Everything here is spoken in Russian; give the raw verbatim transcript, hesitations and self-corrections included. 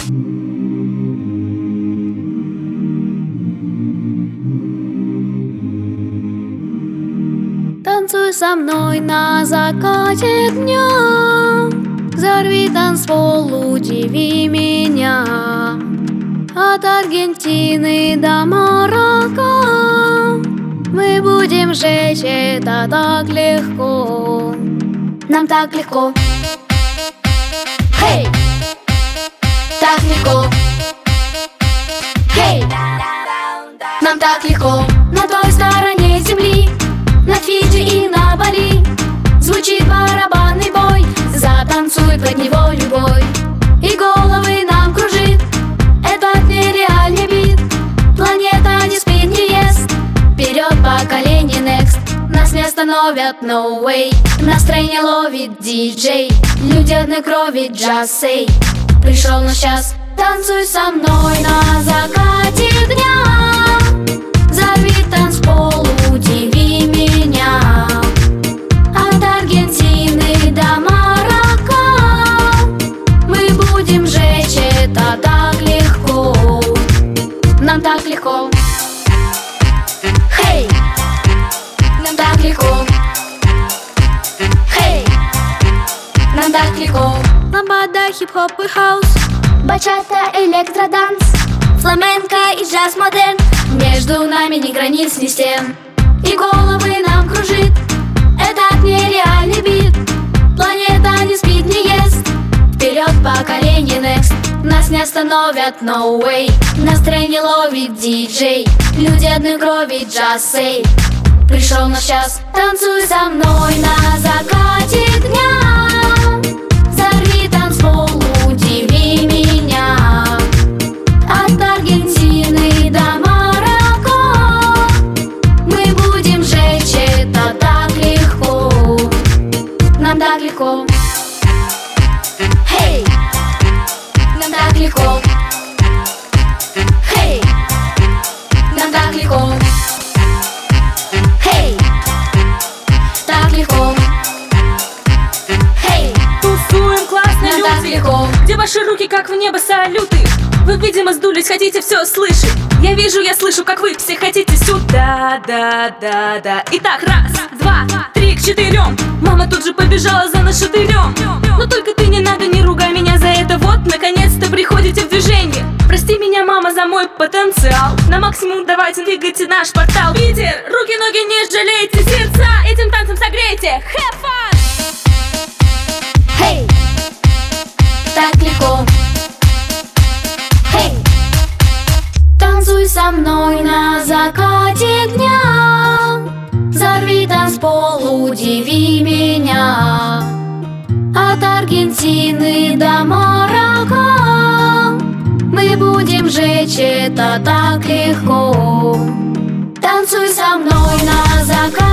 Танцуй со мной на закате дня, взорви танцпол, удиви меня. От Аргентины до Марокко мы будем жечь, это так легко. Нам так легко. Хей! Так легко. Хей! Нам так легко. На той стороне земли, на Фиджи и на Бали, звучит барабанный бой. Затанцуй под него любой, и головы нам кружит этот нереальный бит. Планета не спит, не ест. Вперед поколение next. Нас не остановят, no way. Настроение ловит диджей, люди одной крови, just say. Пришел наш час, танцуй со мной на закате дня. Взорви танцпол, удиви меня. От Аргентины до Марокко мы будем жечь, это так легко. Нам так легко. Хей! Нам так легко. Хей! Нам так легко. Ламбада, хип-хоп и хаус, бачата, электроданс, фламенко и джаз-модерн. Между нами ни границ, ни стен, и головы нам кружит этот нереальный бит. Планета не спит, не ест. Вперед поколение next. Нас не остановят, no way. Настроение ловит диджей, люди одной крови, just say. Пришел наш час, танцуй со мной на закате дня. Взорви танцпол, удиви меня. От Аргентины до Марокко мы будем жечь, это так легко. Нам так легко. Хей! Нам так легко. Хей! Нам так легко. Хей! Так легко. Хей! Тусуем, классные Нам люди. так легко. Где ваши руки, как в небо салюты? Вы, видимо, сдулись, хотите все слышать. Я вижу, я слышу, как вы все хотите сюда, да, да, да. Итак, раз, два, три, к четырем. Мама тут же побежала за нашатырем. Но только ты не надо, не ругай меня за это. Вот, наконец-то приходите в движение. Прости меня, мама, за мой потенциал. На максимум давайте двигайте наш портал. Питер, руки, ноги не жалейте, сердца этим танцем согрейте. Have fun! Хей! Так легко. Хей! Танцуй со мной на закате дня. Взорви танцпол, удиви меня. От Аргентины до Марокко мы будем жечь, это так легко. Танцуй со мной на закате.